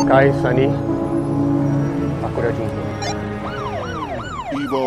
Sky, Sunny, aku dah jumpa. Evo.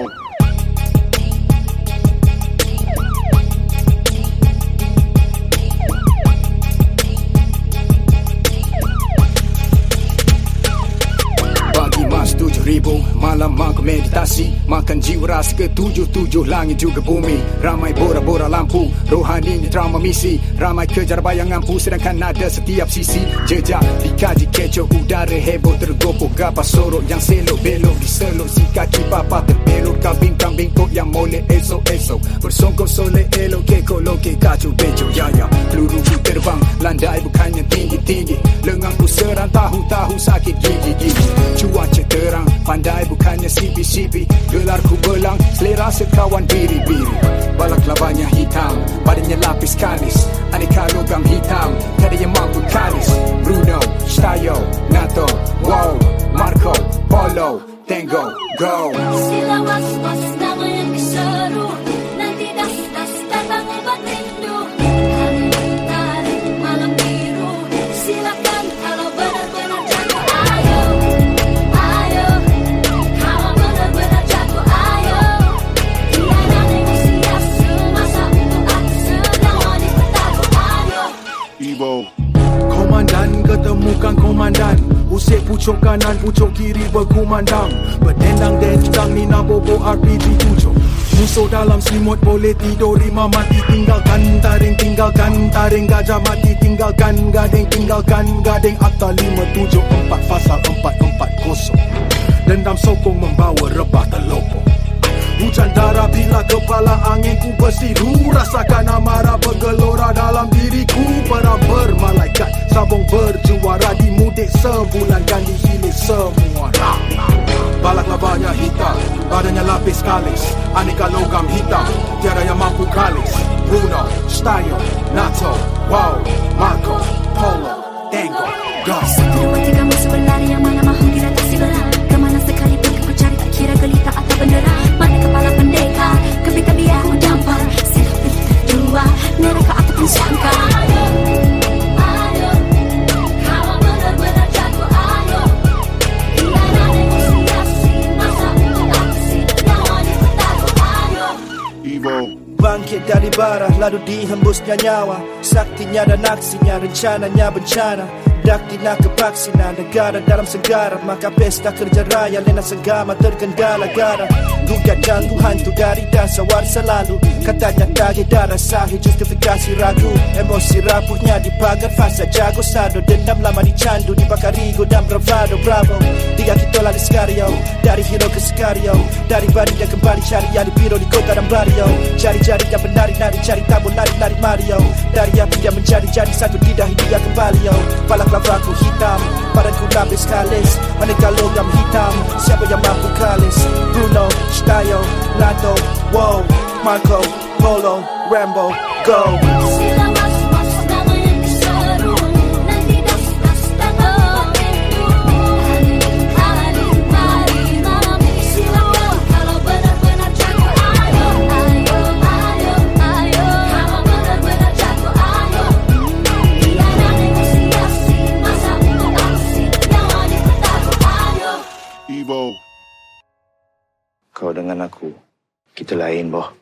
Bagi mas 7,000, malam aku meditasi, makan jiwa rasa ke-7 langit juga bumi. Ramai bora-bora lampu, rohani trauma misi. Ramai kejar bayangan pu, sedangkan ada setiap sisi. Jejak dikaji kecoh, udara heboh tergopok. Gapa sorok yang selok belok diselok. Si kaki papa terbelok, kambing-kambing kok yang molek esok-esok. Bersongkok soleh elok, kekok loke kacau bejo. Ya, peluru ku terbang, landai bukannya tinggi-tinggi. Lenganku serang, tahu-tahu sakit gigi-gigi. Cuaca terang, pandai bukannya sipi-sipi. Gelarku belang, selera sekawan biri-biri. Balak labanya hitam, badannya lapis kalis. Aneka logam hitam, tiada yang mampu kalis. Bruno, Stayo, Nato, wow, Marco, Polo, Tango, go. Sila was-was nama yang diseru, nanti das-das datang obat rindu. Tarik malam biru, silakan kalau benar-benar jago. Ayo, ayo, kalau benar-benar jago. Ayo, tiada negosiasi, masa untuk aku sedang wanita tahu. Ayo, Evo. Komandan ketemukan komandan, usik pucuk kanan, pucuk kiri berkumandang. Berdendang dendang ni nak bobo RPG 7. Musuh dalam selimut boleh tidur, lima mati tinggalkan taring, tinggalkan taring. Gajah mati tinggalkan gading, tinggalkan gading. Akta 574 pasal 440. Dendam sokong membawa rebah terlopong. Hujan darah bila kepala angin ku bersiru. Rasakan amarah bergelora dalam diriku. Para bermalaikat sabung berjuara. Di mudik sebulan dan dihilir semua. Balak labanya hitam, badannya lapis kalis. Aneka logam hitam, tiada yang mampu kalis. Bruno, Stayo, Nato, wow, Marco, Polo, Tango, go. terwati kamu sebenarnya yang mana mahu dilatasi belah. Kemana sekalipun aku cari tak kira gelita atau bendera. Mana kepala pendekar, kebita biar aku dampar. Sila pilih kedua, neraka ataupun syangka. Ayo, ayo, kalau benar-benar jago. Ayo, tiada negosiasi, masa untuk aksi yang wanita tahu. Ayo, Evo. Bangkit dari bara, lalu dihembusnya nyawa. Saktinya dan aksinya, rencananya bencana. Daktina kepaksinan negara dalam segara. Maka pesta kerja raya lena senggama terkendala-gara. Gugat ganggu hantu dari dasar selalu. Katanya tagih darah sahih, justifikasi ragu. Emosi rapuhnya di pagar fasa jago sado. Dendam lama dicandu, dibakar ego dan bravado. Bravo, dia kita lari Scario. Dari hero ke Scario, dari bari dia kembali cari yang di biro di kota dan barrio. Cari-cari yang menari-nari, cari tabur lari-lari Mario. Dari api yang menjadi-jadi satu di dahi dia kembali yo. Palak lavaku hitam, badanku lapis kalis. Aneka logam hitam, siapa yang mampu kalis. Bruno, Stayo, Nato, wow, Marco, Polo, Rambo, go. sila was-was nama yang diseru, nanti das-das datang obat rindu. Hari malam silakan kalau benar-benar jago. Ayo, ayo, ayo, ayo, kalau benar-benar jago. Ayo, tiada negosiasi, masa untuk aksi yang wanita tahu. Ayo. Evo. Kau dengan aku, kita lain boh.